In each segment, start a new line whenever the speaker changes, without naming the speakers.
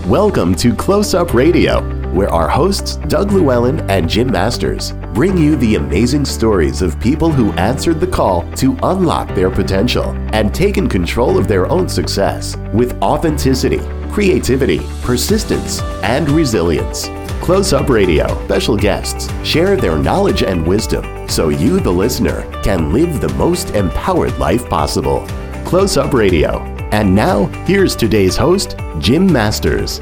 Welcome to Close Up Radio, where our hosts, Doug Llewellyn and Jim Masters, bring you the amazing stories of people who answered the call to unlock their potential and taken control of their own success with authenticity, creativity, persistence, and resilience. Close Up Radio special guests share their knowledge and wisdom so you, the listener, can live the most empowered life possible. Close Up Radio. And now, here's today's host, Jim Masters.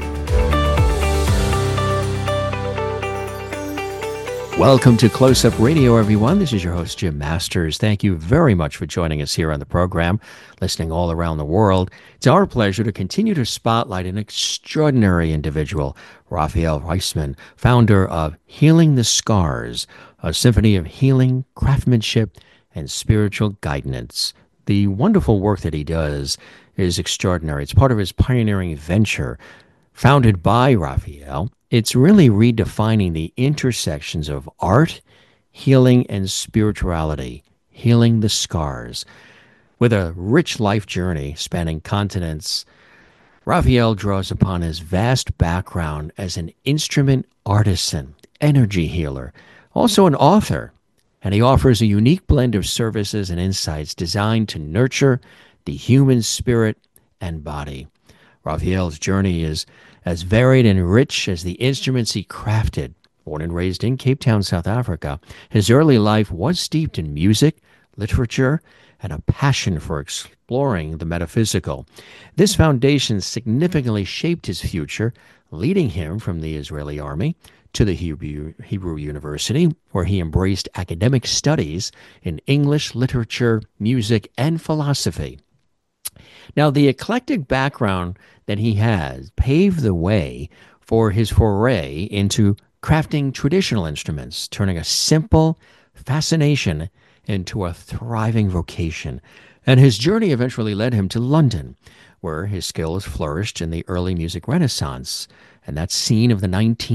Welcome to Close Up Radio, everyone. This is your host, Jim Masters. Thank you very much for joining us here on the program, listening all around the world. It's our pleasure to continue to spotlight an extraordinary individual, Raphael Reisman, founder of Healing the Scars, a symphony of healing, craftsmanship, and spiritual guidance. The wonderful work that he does is extraordinary. It's part of his pioneering venture, founded by Raphael. It's really redefining the intersections of art, healing, and spirituality, Healing the Scars. With a rich life journey spanning continents, Raphael draws upon his vast background as an instrument artisan, energy healer, also an author, and he offers a unique blend of services and insights designed to nurture the human spirit and body. Raphael's journey is as varied and rich as the instruments he crafted. Born and raised in Cape Town, South Africa, his early life was steeped in music, literature, and a passion for exploring the metaphysical. This foundation significantly shaped his future, leading him from the Israeli army to the Hebrew University, where he embraced academic studies in English, literature, music, and philosophy. Now, the eclectic background that he has paved the way for his foray into crafting traditional instruments, turning a simple fascination into a thriving vocation. And his journey eventually led him to London, where his skills flourished in the early music renaissance, and that scene of the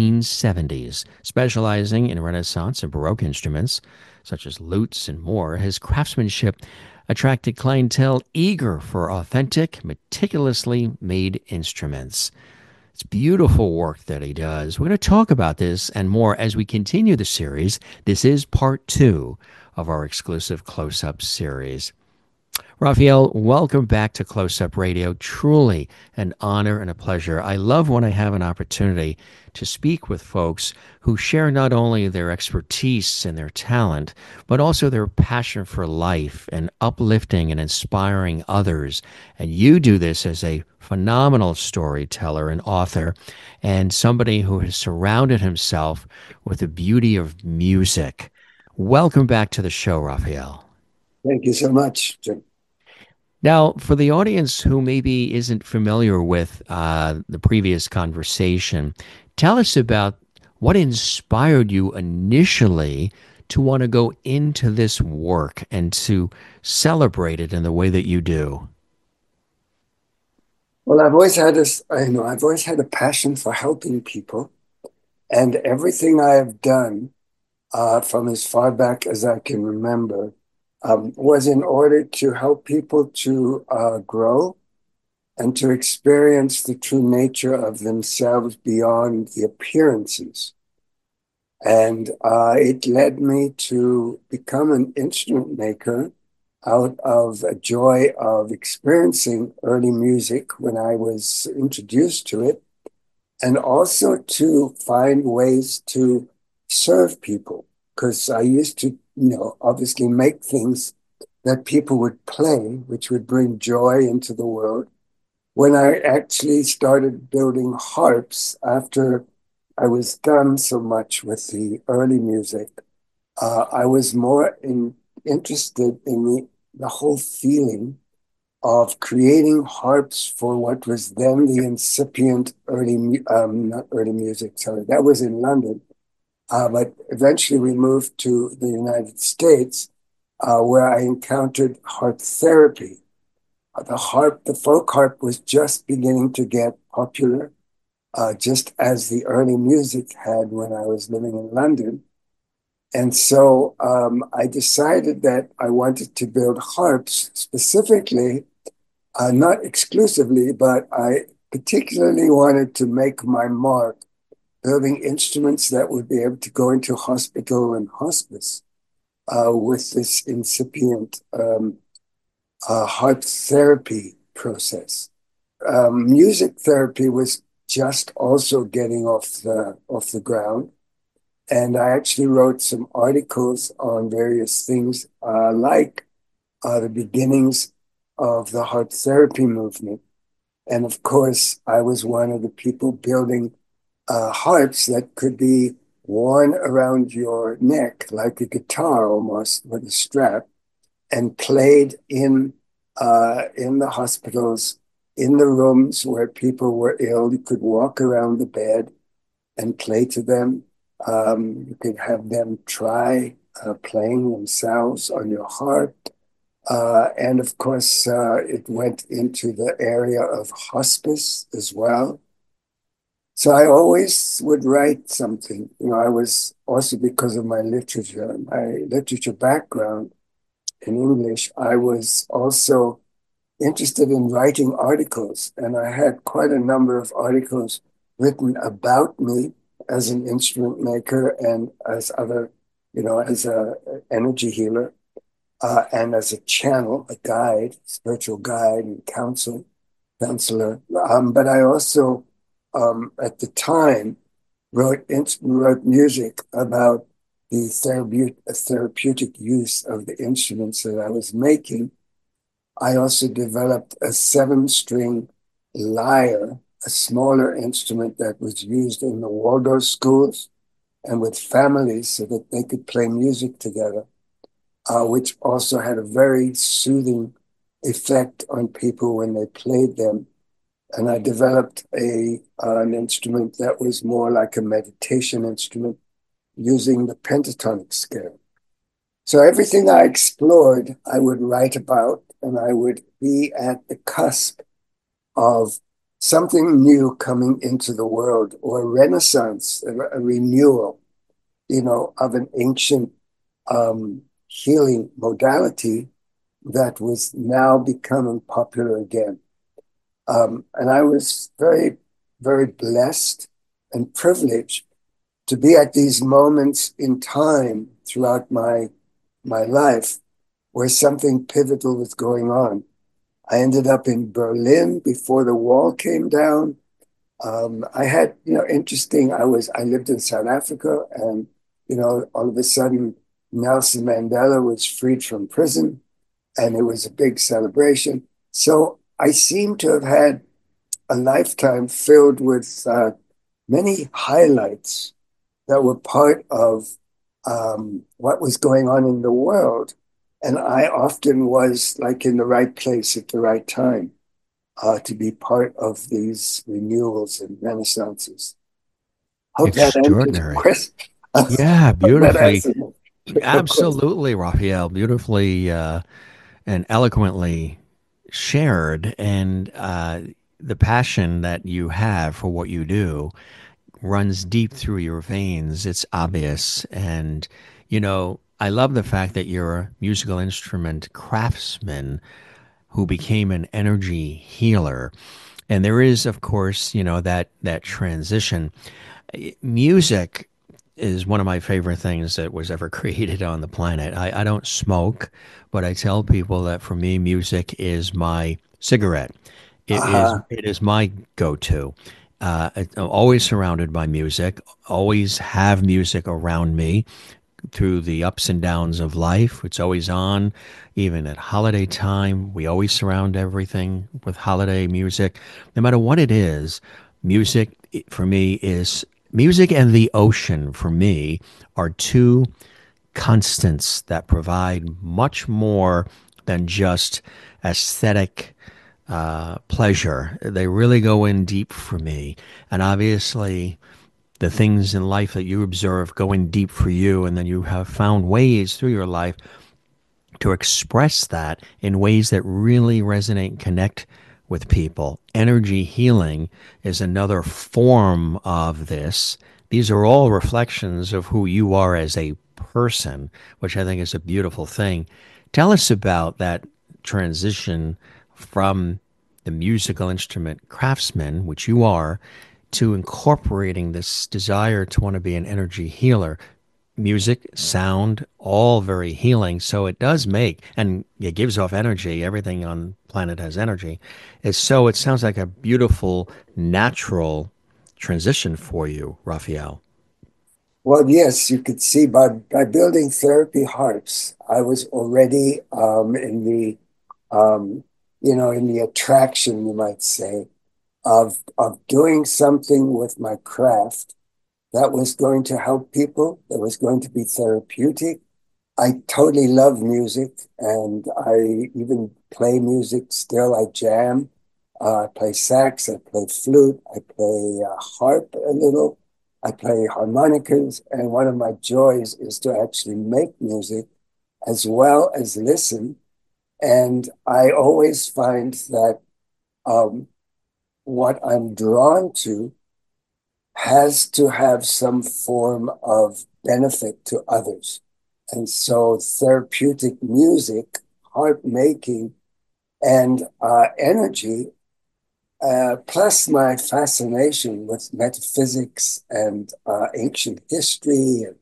1970s. Specializing in Renaissance and Baroque instruments, such as lutes and more, his craftsmanship attracted clientele eager for authentic, meticulously made instruments. It's beautiful work that he does. We're going to talk about this and more as we continue the series. This is part 2 of our exclusive Close-Up series. Raphael, welcome back to Close-Up Radio. Truly an honor and a pleasure. I love when I have an opportunity to speak with folks who share not only their expertise and their talent, but also their passion for life and uplifting and inspiring others. And you do this as a phenomenal storyteller and author, and somebody who has surrounded himself with the beauty of music. Welcome back to the show, Raphael.
Thank you so much, Jim.
Now, for the audience who maybe isn't familiar with the previous conversation, tell us about what inspired you initially to want to go into this work and to celebrate it in the way that you do.
Well, I've always had a passion for helping people, and everything I have done from as far back as I can remember was in order to help people to grow and to experience the true nature of themselves beyond the appearances. And it led me to become an instrument maker out of a joy of experiencing early music when I was introduced to it, and also to find ways to serve people, because I used to obviously make things that people would play, which would bring joy into the world. When I actually started building harps after I was done so much with the early music, I was more interested in the whole feeling of creating harps for what was then the incipient not early music, sorry, that was in London. But eventually we moved to the United States, where I encountered harp therapy. The folk harp was just beginning to get popular, just as the early music had when I was living in London. And so I decided that I wanted to build harps specifically, not exclusively, but I particularly wanted to make my mark building instruments that would be able to go into hospital and hospice with this incipient heart therapy process. Music therapy was just also getting off the ground, and I actually wrote some articles on various things like the beginnings of the heart therapy movement. And of course, I was one of the people building harps that could be worn around your neck like a guitar almost with a strap and played in the hospitals, in the rooms where people were ill. You could walk around the bed and play to them. You could have them try playing themselves on your harp. And of course, it went into the area of hospice as well. So I always would write something. I was also, because of my literature background in English, I was also interested in writing articles. And I had quite a number of articles written about me as an instrument maker and as a energy healer, and as a channel, a guide, spiritual guide and counselor. But I also, at the time, wrote music about the therapeutic use of the instruments that I was making. I also developed a 7-string lyre, a smaller instrument that was used in the Waldorf schools and with families so that they could play music together, which also had a very soothing effect on people when they played them. And I developed an instrument that was more like a meditation instrument using the pentatonic scale. So everything I explored, I would write about, and I would be at the cusp of something new coming into the world, or a renaissance, a renewal, of an ancient healing modality that was now becoming popular again. And I was very, very blessed and privileged to be at these moments in time throughout my life where something pivotal was going on. I ended up in Berlin before the wall came down. I had, interesting, I lived in South Africa, and, all of a sudden Nelson Mandela was freed from prison, and it was a big celebration. So I seem to have had a lifetime filled with many highlights that were part of what was going on in the world. And I often was like in the right place at the right time to be part of these renewals and renaissances. Hope that answers the
Extraordinary.
question.
Yeah,
Hope that
beautifully.
answers the question.
Absolutely, Raphael. Beautifully and eloquently shared. And the passion that you have for what you do runs deep through your veins. It's obvious. And, I love the fact that you're a musical instrument craftsman who became an energy healer. And there is, of course, that transition. Music is one of my favorite things that was ever created on the planet. I don't smoke, but I tell people that for me, music is my cigarette. It is
Uh-huh.
it is my go-to. I'm always surrounded by music. Always have music around me through the ups and downs of life. It's always on, even at holiday time. We always surround everything with holiday music. No matter what it is, music for me is music, and the ocean for me are two constants that provide much more than just aesthetic pleasure. They really go in deep for me. And obviously, the things in life that you observe go in deep for you, and then you have found ways through your life to express that in ways that really resonate and connect with people. Energy healing is another form of this. These are all reflections of who you are as a person, which I think is a beautiful thing. Tell us about that transition from the musical instrument craftsman, which you are, to incorporating this desire to want to be an energy healer. Music, sound, all very healing. So it does make, and it gives off energy. Everything on planet has energy. So it sounds like a beautiful, natural transition for you, Raphael.
Well, yes, you could see by building therapy harps, I was already in the in the attraction, you might say, of doing something with my craft that was going to help people, that was going to be therapeutic. I totally love music, and I even play music still. I jam, I play sax, I play flute, I play harp a little, I play harmonicas, and one of my joys is to actually make music as well as listen. And I always find that um, what I'm drawn to has to have some form of benefit to others. And so therapeutic music, harp making, and energy, plus my fascination with metaphysics and ancient history and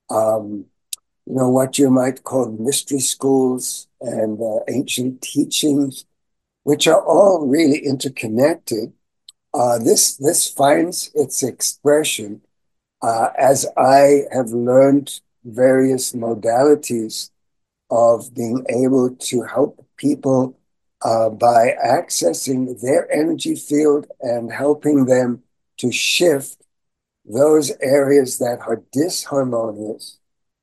what you might call mystery schools and ancient teachings, which are all really interconnected. This finds its expression as I have learned various modalities of being able to help people by accessing their energy field and helping them to shift those areas that are disharmonious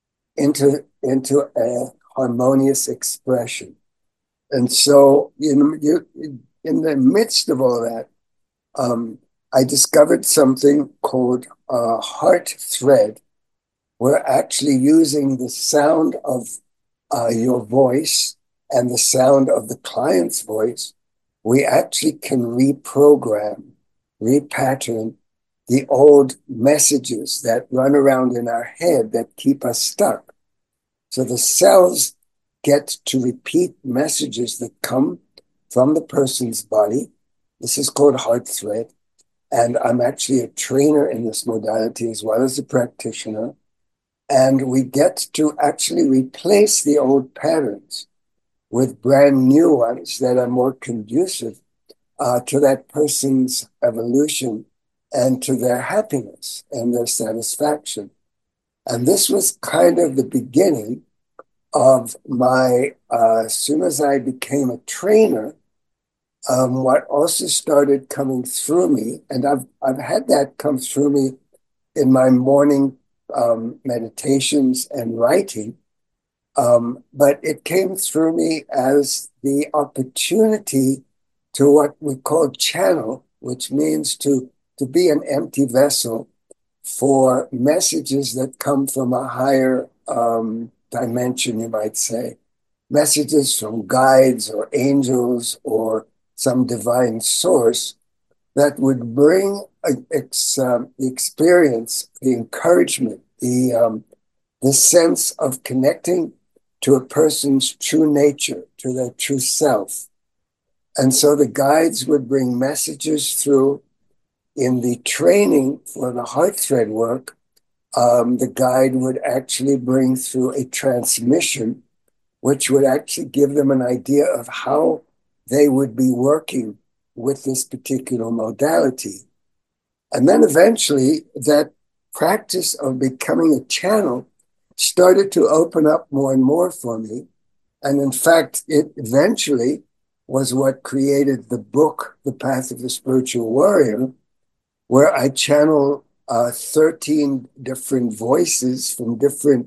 into a harmonious expression. And so, in the midst of all that, I discovered something called heart thread. We're actually using the sound of your voice and the sound of the client's voice. We actually can reprogram, repattern the old messages that run around in our head that keep us stuck. So the cells get to repeat messages that come from the person's body. This is called heart thread. And I'm actually a trainer in this modality as well as a practitioner. And we get to actually replace the old patterns with brand new ones that are more conducive to that person's evolution and to their happiness and their satisfaction. And this was kind of the beginning of my, as soon as I became a trainer, what also started coming through me, and I've had that come through me in my morning meditations and writing, but it came through me as the opportunity to what we call channel, which means to be an empty vessel for messages that come from a higher dimension, you might say. Messages from guides or angels or some divine source that would bring the experience, the encouragement, the sense of connecting to a person's true nature, to their true self. And so the guides would bring messages through. In the training for the heart thread work, the guide would actually bring through a transmission, which would actually give them an idea of how they would be working with this particular modality. And then eventually that practice of becoming a channel started to open up more and more for me. And in fact, it eventually was what created the book, The Path of the Spiritual Warrior, where I channel 13 different voices from different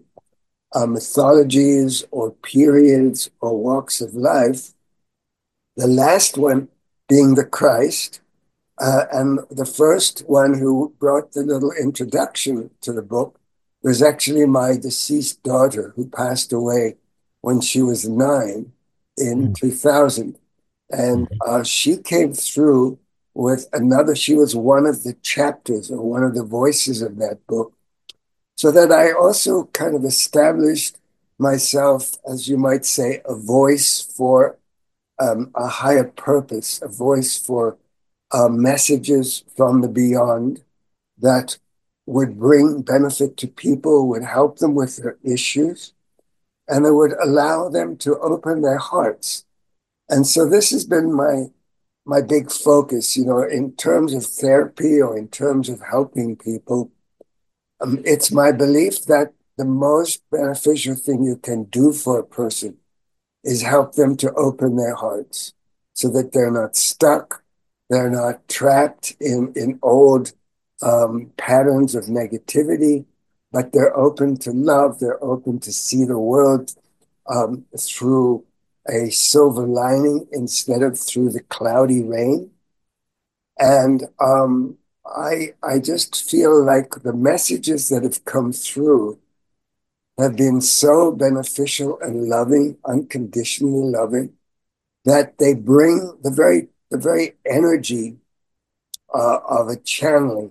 mythologies or periods or walks of life. The last one being the Christ, and the first one who brought the little introduction to the book was actually my deceased daughter, who passed away when she was 9 in 2000. And she came through with another, she was one of the chapters or one of the voices of that book. So that I also kind of established myself, as you might say, a voice for a higher purpose, a voice for messages from the beyond that would bring benefit to people, would help them with their issues, and it would allow them to open their hearts. And so this has been my big focus, in terms of therapy or in terms of helping people. It's my belief that the most beneficial thing you can do for a person is help them to open their hearts so that they're not stuck, they're not trapped in old patterns of negativity, but they're open to love, they're open to see the world through a silver lining instead of through the cloudy rain. And I just feel like the messages that have come through have been so beneficial and loving, unconditionally loving, that they bring the very energy of a channeling,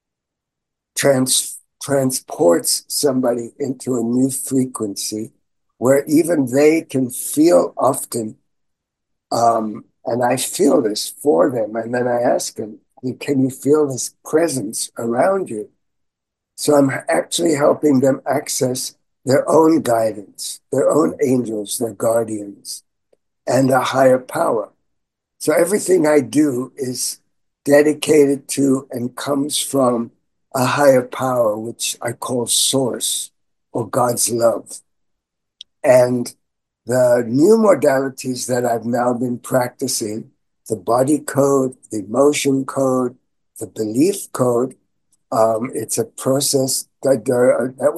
transports somebody into a new frequency where even they can feel often, and I feel this for them, and then I ask them, can you feel this presence around you? So I'm actually helping them access their own guidance, their own angels, their guardians, and a higher power. So everything I do is dedicated to and comes from a higher power, which I call Source or God's love. And the new modalities that I've now been practicing, the body code, the emotion code, the belief code, it's a process that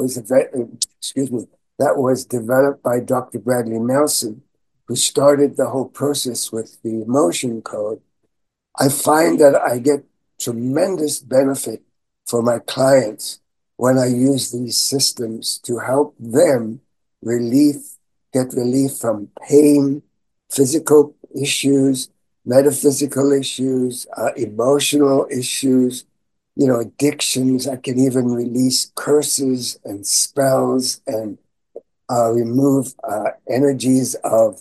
was developed by Dr. Bradley Nelson, who started the whole process with the emotion code. I find that I get tremendous benefit for my clients when I use these systems to help them get relief from pain, physical issues, metaphysical issues, emotional issues, addictions. I can even release curses and spells and remove energies of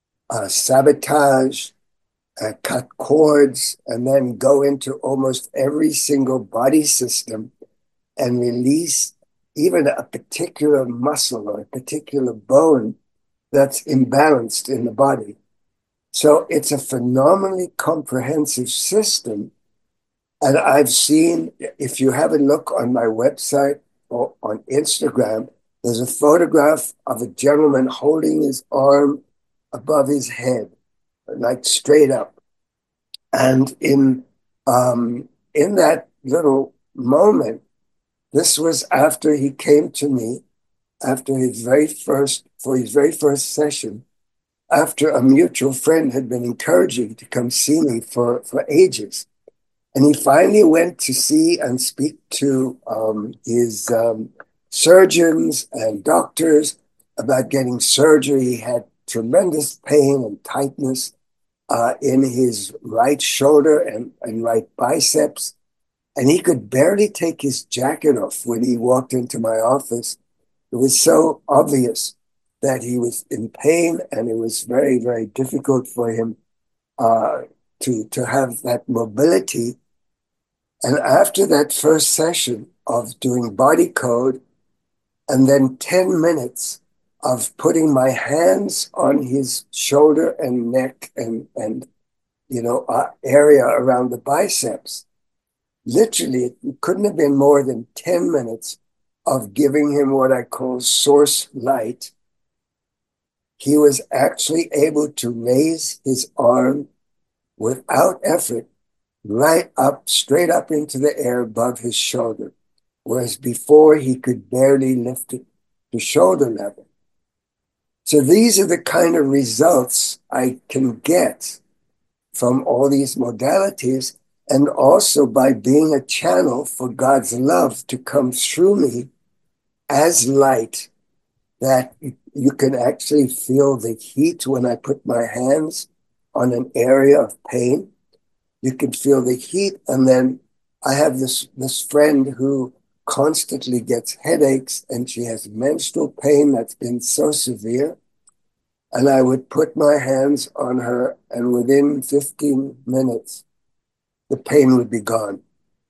sabotage, cut cords, and then go into almost every single body system and release even a particular muscle or a particular bone that's imbalanced in the body. So it's a phenomenally comprehensive system. And I've seen, if you have a look on my website or on Instagram, there's a photograph of a gentleman holding his arm above his head, like straight up. And in that little moment, this was after he came to me for his very first session, after a mutual friend had been encouraging to come see me for ages. And he finally went to see and speak to his surgeons and doctors about getting surgery. He had tremendous pain and tightness in his right shoulder and right biceps. And he could barely take his jacket off when he walked into my office. It was so obvious that he was in pain, and it was very, very difficult for him to have that mobility. And after that first session of doing body code, and then 10 minutes of putting my hands on his shoulder and neck and area around the biceps, literally, it couldn't have been more than 10 minutes of giving him what I call source light. He was actually able to raise his arm without effort right up, straight up into the air above his shoulder, whereas before he could barely lift it to shoulder level. So these are the kind of results I can get from all these modalities, and also by being a channel for God's love to come through me as light, that you can actually feel the heat when I put my hands on an area of pain. You can feel the heat. And then I have this friend who constantly gets headaches, and she has menstrual pain that's been so severe. And I would put my hands on her, and within 15 minutes, the pain would be gone.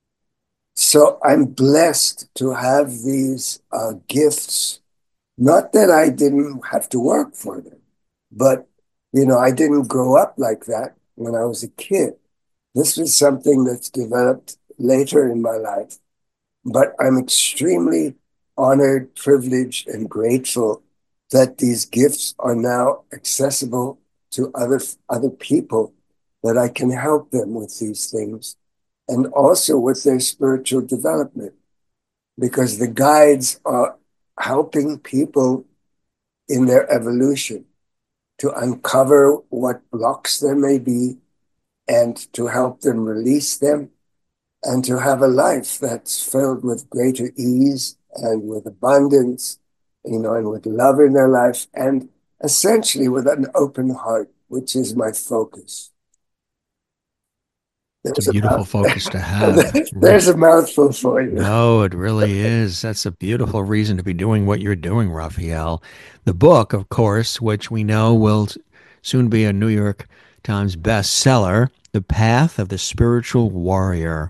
So I'm blessed to have these gifts. Not that I didn't have to work for them, but I didn't grow up like that when I was a kid. This was something that's developed later in my life, but I'm extremely honored, privileged, and grateful that these gifts are now accessible to other people, that I can help them with these things and also with their spiritual development, because the guides are helping people in their evolution to uncover what blocks there may be and to help them release them and to have a life that's filled with greater ease and with abundance, and with love in their life, and essentially with an open heart, which is my focus.
It's a
There's a
beautiful focus to have.
there's a mouthful for you.
No, it really is. That's a beautiful reason to be doing what you're doing, Raphael. The book, of course, which we know will soon be a New York Times bestseller, The Path of the Spiritual Warrior.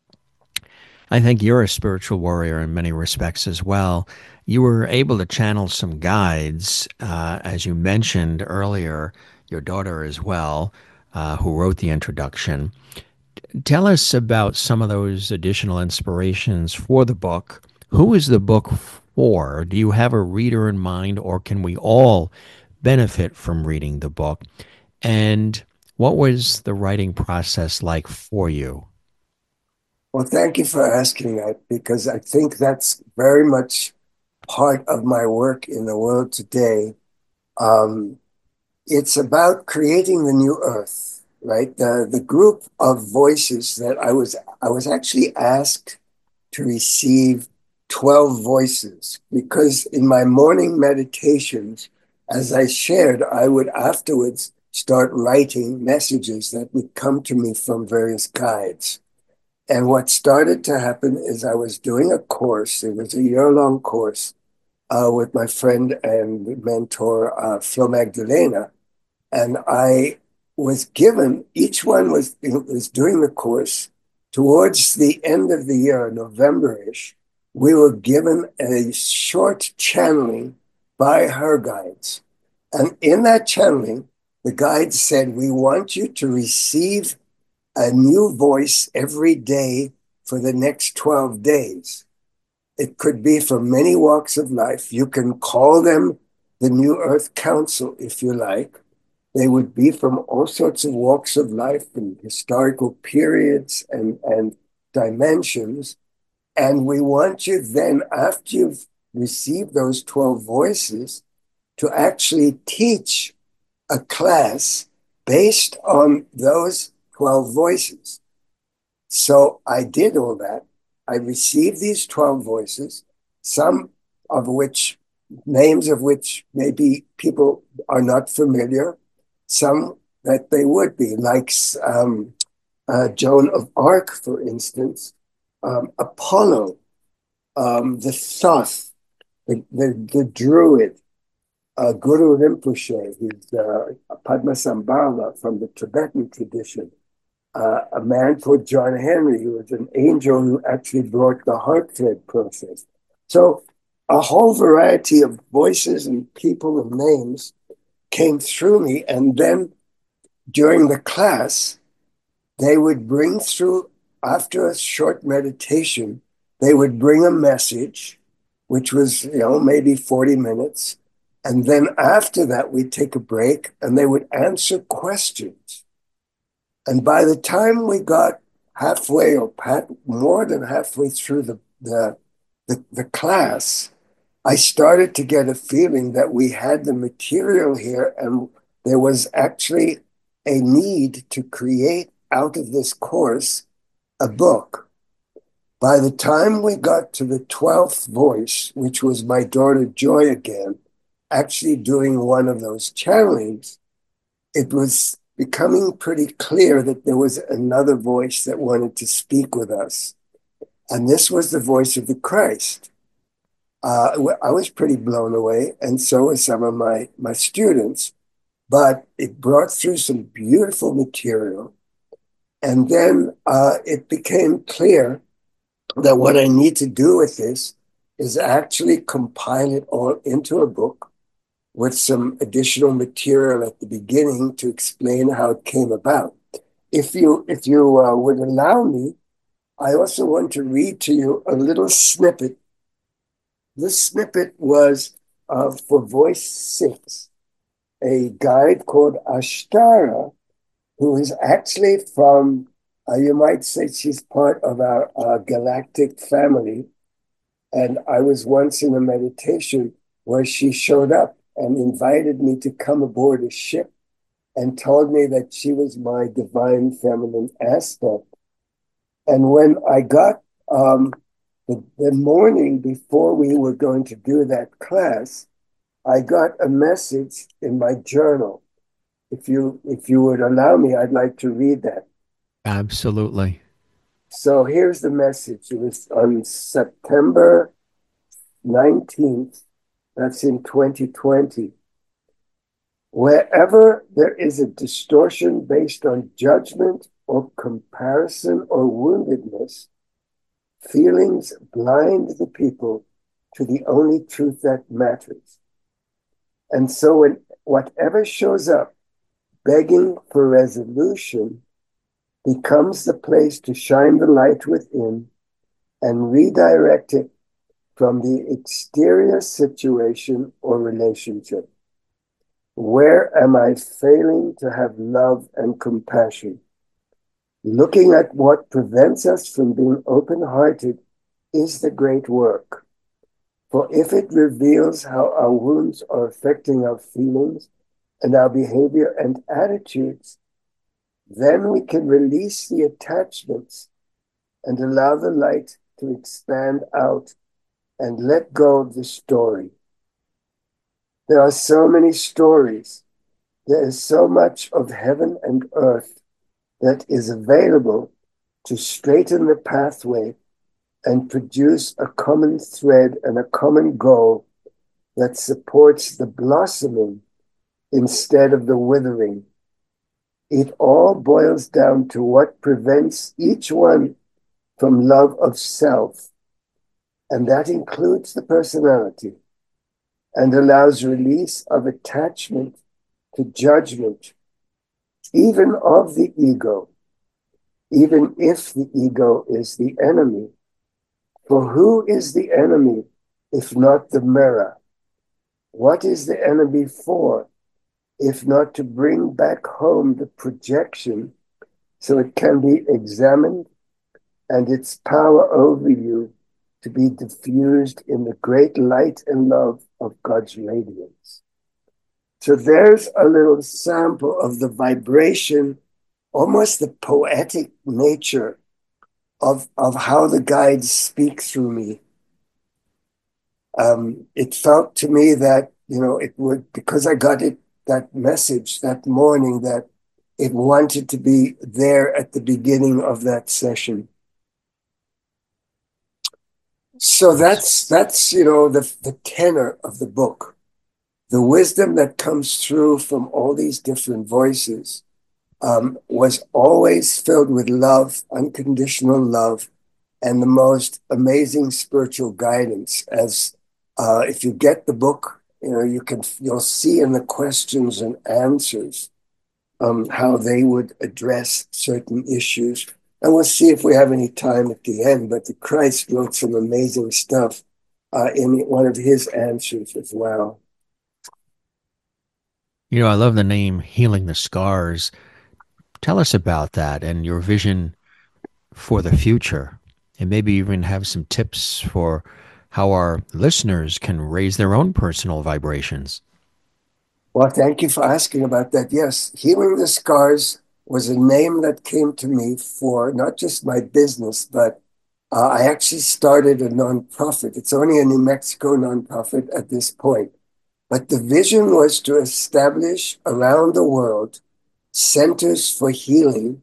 I think you're a spiritual warrior in many respects as well. You were able to channel some guides, as you mentioned earlier, your daughter as well, who wrote the introduction. Tell us about some of those additional inspirations for the book. Who is the book for? Do you have a reader in mind, or can we all benefit from reading the book? And what was the writing process like for you?
Well, thank you for asking that, because I think that's very much part of my work in the world today. Um, it's about creating the new earth, right? The group of voices that I was actually asked to receive 12 voices, because in my morning meditations, as I shared, I would afterwards start writing messages that would come to me from various guides. And what started to happen is I was doing a course. It was a year-long course with my friend and mentor, Phil Magdalena. And I was given, each one was doing the course. Towards the end of the year, November-ish, we were given a short channeling by her guides. And in that channeling, the guides said, we want you to receive a new voice every day for the next 12 days. It could be from many walks of life. You can call them the New Earth Council if you like. They would be from all sorts of walks of life and historical periods and dimensions. And we want you then, after you've received those 12 voices, to actually teach a class based on those 12 voices. So I did all that. I received these 12 voices, some of which, names of which maybe people are not familiar, some that they would be, like Joan of Arc, for instance, Apollo, the Thoth, the Druid, Guru Rinpoche, he's Padmasambhava from the Tibetan tradition, a man called John Henry, who was an angel who actually brought the heart thread process. So a whole variety of voices and people and names came through me. And then during the class, they would bring through, after a short meditation, they would bring a message, which was, maybe 40 minutes. And then after that, we'd take a break and they would answer questions. And by the time we got halfway or more than halfway through the class, I started to get a feeling that we had the material here and there was actually a need to create out of this course a book. By the time we got to the 12th voice, which was my daughter Joy again, actually doing one of those channelings, it was becoming pretty clear that there was another voice that wanted to speak with us. And this was the voice of the Christ. I was pretty blown away, and so were some of my students. But it brought through some beautiful material. And then it became clear that what I need to do with this is actually compile it all into a book with some additional material at the beginning to explain how it came about. If you would allow me, I also want to read to you a little snippet. This snippet was for Voice 6, a guide called Ashtara, who is actually from, you might say she's part of our galactic family. And I was once in a meditation where she showed up and invited me to come aboard a ship and told me that she was my divine feminine aspect. And when I got the morning before we were going to do that class, I got a message in my journal. If you would allow me, I'd like to read that.
Absolutely.
So here's the message. It was on September 19th. That's in 2020. Wherever there is a distortion based on judgment or comparison or woundedness, feelings blind the people to the only truth that matters. And so when whatever shows up begging for resolution becomes the place to shine the light within and redirect it from the exterior situation or relationship. Where am I failing to have love and compassion? Looking at what prevents us from being open-hearted is the great work. For if it reveals how our wounds are affecting our feelings and our behavior and attitudes, then we can release the attachments and allow the light to expand out and let go of the story. There are so many stories. There is so much of heaven and earth that is available to straighten the pathway and produce a common thread and a common goal that supports the blossoming instead of the withering. It all boils down to what prevents each one from love of self, and that includes the personality, and allows release of attachment to judgment, even of the ego, even if the ego is the enemy. For who is the enemy if not the mirror? What is the enemy for if not to bring back home the projection so it can be examined and its power over you to be diffused in the great light and love of God's radiance? So there's a little sample of the vibration, almost the poetic nature of how the guides speak through me. It felt to me that, it would, because I got it, that message that morning, that it wanted to be there at the beginning of that session. So that's the tenor of the book. The wisdom that comes through from all these different voices was always filled with love, unconditional love, and the most amazing spiritual guidance. As if you get the book, you'll see in the questions and answers how they would address certain issues. And we'll see if we have any time at the end. But the Christ wrote some amazing stuff in one of his answers as well.
I love the name Healing the Scars. Tell us about that and your vision for the future, and maybe even have some tips for how our listeners can raise their own personal vibrations.
Well, thank you for asking about that. Yes, Healing the Scars was a name that came to me for not just my business, but I actually started a nonprofit. It's only a New Mexico nonprofit at this point. But the vision was to establish around the world centers for healing,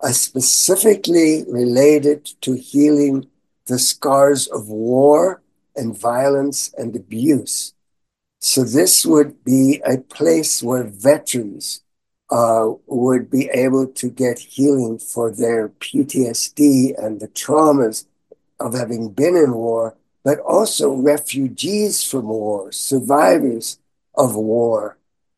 specifically related to healing the scars of war and violence and abuse. So this would be a place where veterans would be able to get healing for their PTSD and the traumas of having been in war, but also refugees from war, survivors of war,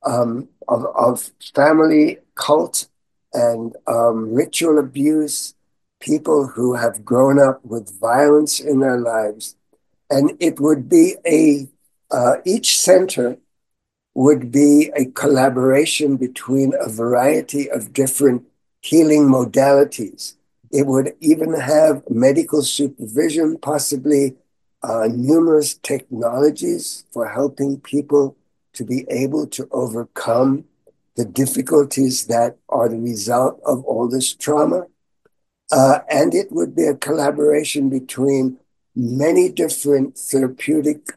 of family cult and ritual abuse, people who have grown up with violence in their lives. And it would be each center would be a collaboration between a variety of different healing modalities. It would even have medical supervision, possibly numerous technologies for helping people to be able to overcome the difficulties that are the result of all this trauma. And it would be a collaboration between many different therapeutic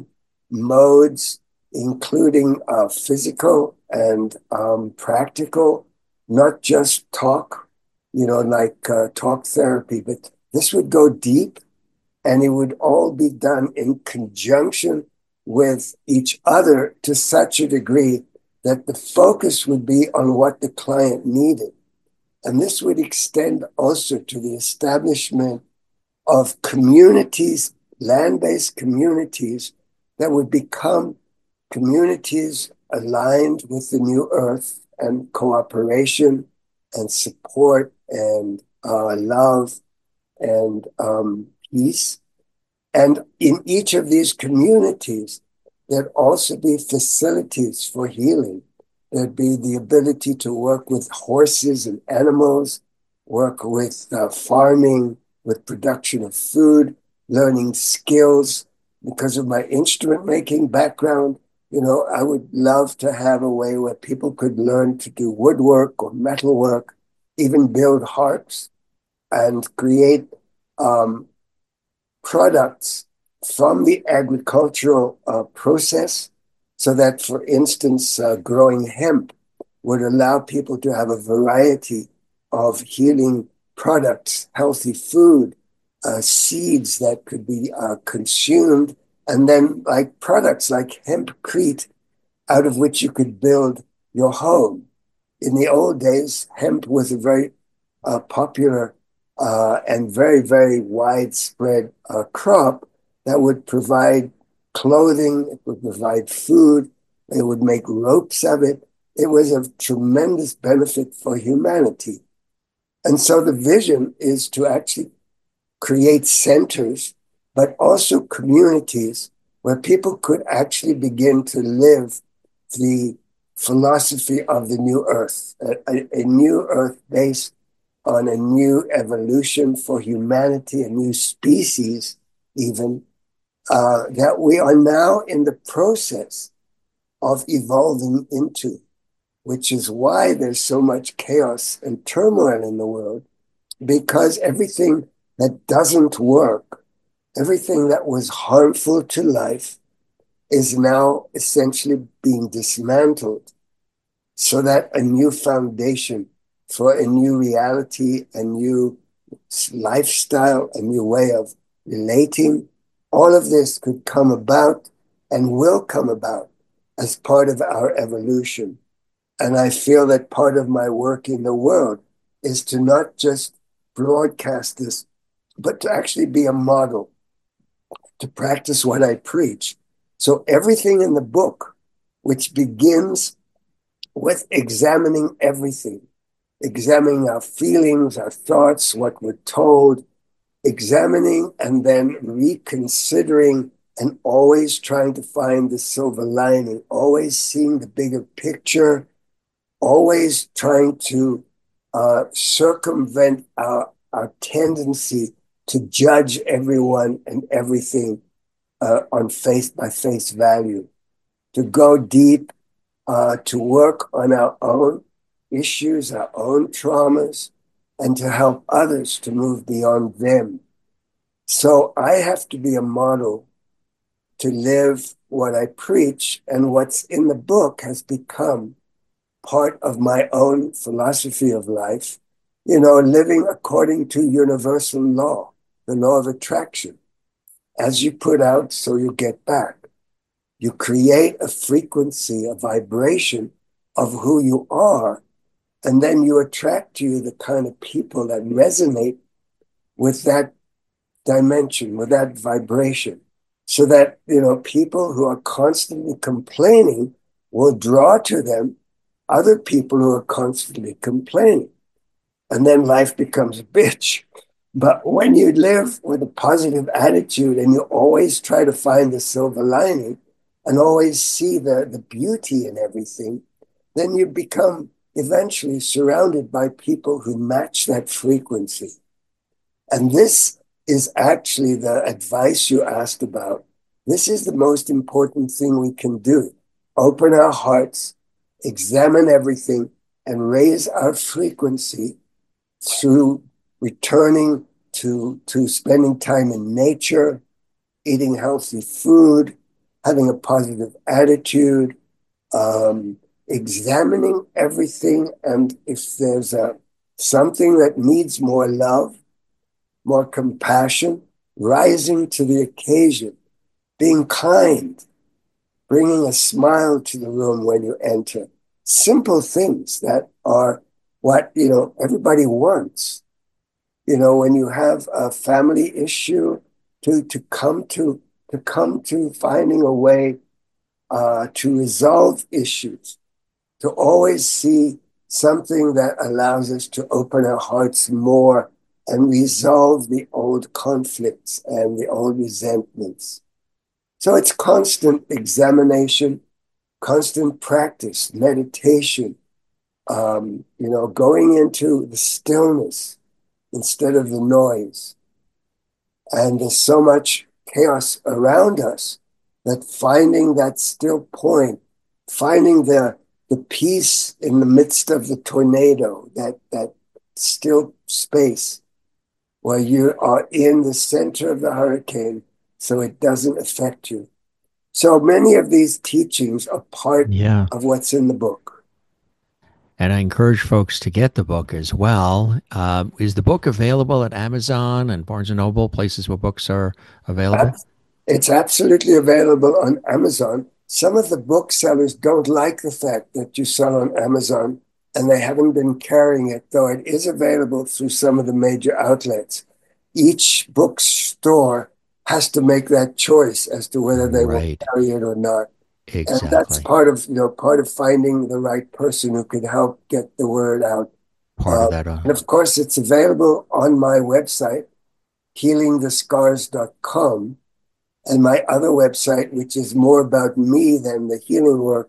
modes, including physical and practical, not just talk, like talk therapy, but this would go deep, and it would all be done in conjunction with each other to such a degree that the focus would be on what the client needed. And this would extend also to the establishment of communities, land-based communities that would become communities aligned with the new earth, and cooperation and support and love and peace. And in each of these communities, there'd also be facilities for healing. There'd be the ability to work with horses and animals, work with farming, with production of food, learning skills. Because of my instrument making background, I would love to have a way where people could learn to do woodwork or metalwork, even build harps and create products from the agricultural process, so that, for instance, growing hemp would allow people to have a variety of healing products, healthy food, seeds that could be consumed, and then like products like hempcrete, out of which you could build your home. In the old days, hemp was a very popular and very, very widespread crop that would provide clothing, it would provide food, they would make ropes of it. It was of tremendous benefit for humanity. And so the vision is to actually create centers, but also communities where people could actually begin to live the philosophy of the new earth, a new earth based on a new evolution for humanity, a new species even, that we are now in the process of evolving into, which is why there's so much chaos and turmoil in the world, because everything that doesn't work, everything that was harmful to life, is now essentially being dismantled, so that a new foundation for a new reality, a new lifestyle, a new way of relating, all of this could come about and will come about as part of our evolution. And I feel that part of my work in the world is to not just broadcast this, but to actually be a model, to practice what I preach. So everything in the book, which begins with examining everything, examining our feelings, our thoughts, what we're told, examining and then reconsidering, and always trying to find the silver lining, always seeing the bigger picture, always trying to circumvent our tendency to judge everyone and everything on face value, to go deep, to work on our own issues, our own traumas, and to help others to move beyond them. So I have to be a model to live what I preach, and what's in the book has become part of my own philosophy of life, living according to universal law, the law of attraction. As you put out, so you get back. You create a frequency, a vibration of who you are, and then you attract to you the kind of people that resonate with that dimension, with that vibration. So that, people who are constantly complaining will draw to them other people who are constantly complaining. And then life becomes a bitch. But when you live with a positive attitude and you always try to find the silver lining and always see the beauty in everything, then you become eventually surrounded by people who match that frequency. And this is actually the advice you asked about. This is the most important thing we can do. Open our hearts, examine everything, and raise our frequency through returning to spending time in nature, eating healthy food, having a positive attitude, examining everything. And if there's something that needs more love, more compassion, rising to the occasion, being kind, bringing a smile to the room when you enter. Simple things that are what, everybody wants. When you have a family issue, to come to finding a way to resolve issues, to always see something that allows us to open our hearts more and resolve the old conflicts and the old resentments. So it's constant examination, constant practice, meditation, going into the stillness instead of the noise. And there's so much chaos around us that finding that still point, finding the peace in the midst of the tornado, that still space where you are in the center of the hurricane so it doesn't affect you. So many of these teachings are part of what's in the book.
And I encourage folks to get the book as well. Is the book available at Amazon and Barnes & Noble, places where books are available?
It's absolutely available on Amazon. Some of the booksellers don't like the fact that you sell on Amazon, and they haven't been carrying it, though it is available through some of the major outlets. Each bookstore has to make that choice as to whether they will carry it or not.
Exactly.
And that's part of finding the right person who could help get the word out. And of course, it's available on my website, healingthescars.com, and my other website, which is more about me than the healing work,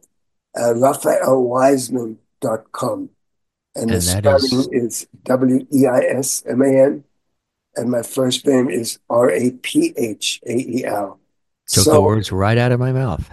RaphaelWeisman.com. And the spelling is Weisman, and my first name is Raphael.
Took the words right out of my mouth.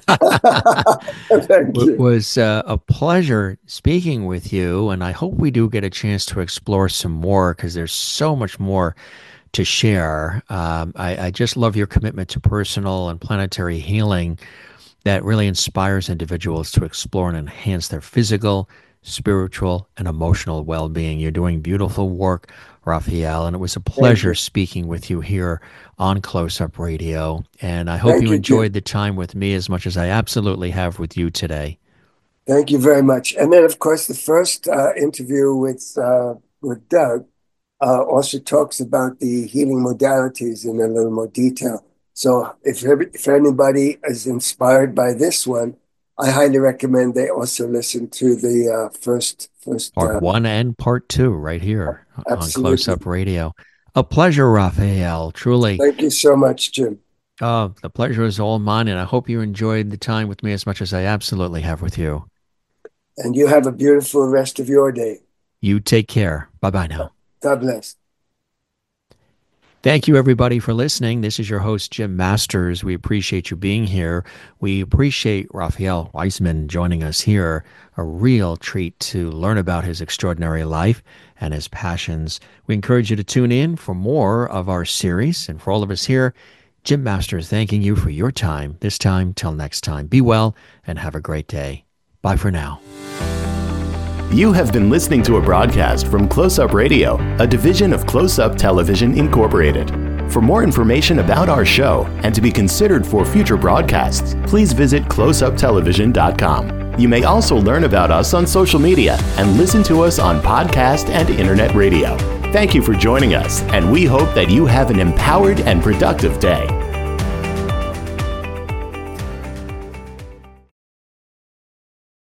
It was a pleasure speaking with you, and I hope we do get a chance to explore some more, because there's so much more to share. I just love your commitment to personal and planetary healing that really inspires individuals to explore and enhance their physical, spiritual, and emotional well-being. You're doing beautiful work, Raphael, and it was a pleasure speaking with you here on Close Up Radio. And I hope you enjoyed the time with me as much as I absolutely have with you today.
Thank you very much. And then, of course, the first interview with Doug also talks about the healing modalities in a little more detail. So if anybody is inspired by this one, I highly recommend they also listen to the first
part 1 and part 2 right here
absolutely.
On Close Up Radio. A pleasure, Raphael, truly.
Thank you so much, Jim.
Oh, the pleasure is all mine, and I hope you enjoyed the time with me as much as I absolutely have with you.
And you have a beautiful rest of your day.
You take care. Bye-bye now.
God bless.
Thank you, everybody, for listening. This is your host, Jim Masters. We appreciate you being here. We appreciate Raphael Weisman joining us here. A real treat to learn about his extraordinary life and his passions. We encourage you to tune in for more of our series. And for all of us here, Jim Masters thanking you for your time. This time, till next time. Be well and have a great day. Bye for now.
You have been listening to a broadcast from Close Up Radio, a division of Close Up Television Incorporated. For more information about our show and to be considered for future broadcasts, please visit closeuptelevision.com. You may also learn about us on social media and listen to us on podcast and internet radio. Thank you for joining us, and we hope that you have an empowered and productive day.